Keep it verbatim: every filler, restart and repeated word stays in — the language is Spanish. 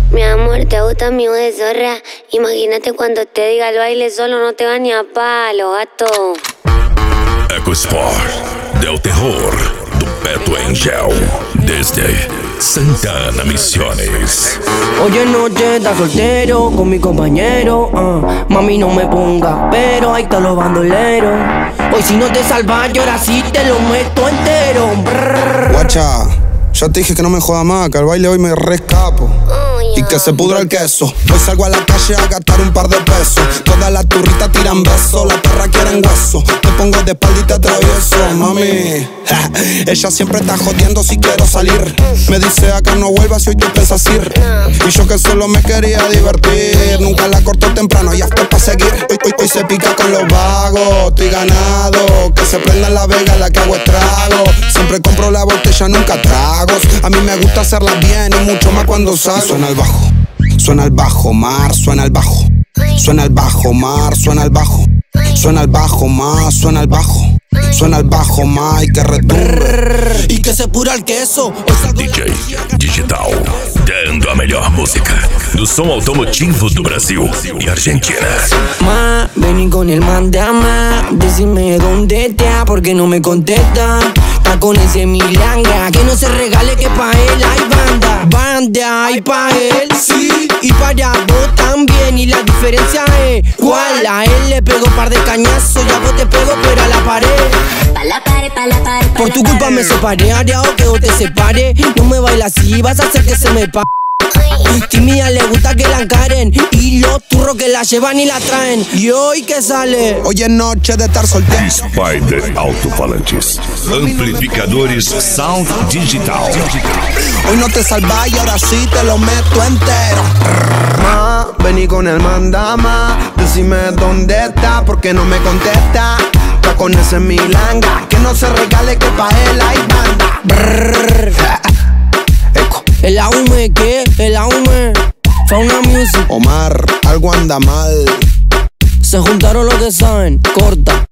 Mi amor, te gusta mi voz de zorra. Imagínate cuando te diga el baile solo no te va ni a palo, gato. EcoSport, del terror do Beto Angel, desde Santa Ana Misiones. Hoy en noche está soltero con mi compañero. uh, Mami no me ponga, pero ahí están los bandoleros. Hoy si no te salvas, yo ahora sí te lo meto entero. Brrr. Guacha, ya te dije que no me joda más, que al baile hoy me rescapo. Y que se pudra el queso. Hoy salgo a la calle a gastar un par de pesos. Todas las turritas tiran besos, las perras quieren hueso. Te pongo de espalda y te atravieso, mami. Ja, ella siempre está jodiendo si quiero salir. Me dice acá no vuelvas si hoy te piensas ir. Y yo que solo me quería divertir. Nunca la corto temprano y hasta pa' seguir. Hoy, hoy, hoy se pica con los vagos, estoy ganado. Que se prenda en la vega la que hago estrago. Siempre compro la botella, nunca tragos. A mí me gusta hacerla bien y mucho más cuando salgo. Suena el bajo, suena el bajo, mar, suena el bajo. Suena el bajo, mar, suena el bajo. Suena el bajo, más, suena el bajo. Suena el bajo, más y que retumbe. Y que se pura el queso. D J Digital, dando a melhor música do som automotivo do Brasil e Argentina. Ma, vení con el mandama. Decime dónde está, porque no me contesta. Está con ese milanga, que no se regale que pa' él hay banda. Banda y pa' él, sí, y para vos también. Y la diferencia es, ¿cuál? A él le pego par de cañazos y a vos te pego pero a la pared. Pa' la pared, pa' la pared, pa' Por tu culpa me separé, haré o que vos te separe. No me bailas así, vas a hacer que se me pa'. Tímida le gusta que la encaren y los turros que la llevan y la traen. Y hoy que sale. Hoy es noche de estar soltero. Spider Alto-Falantes, amplificadores Sound Digital. Hoy no te salvas y ahora sí te lo meto entero. Ma, vení con el mandama. Decime dónde está, porque no me contesta. Está con ese milanga, que no se regale que pa' él hay banda. Brrr. Eco. El aume, ¿qué? El aume. Fauna Music. Omar, algo anda mal. Se juntaron los que saben. Corta.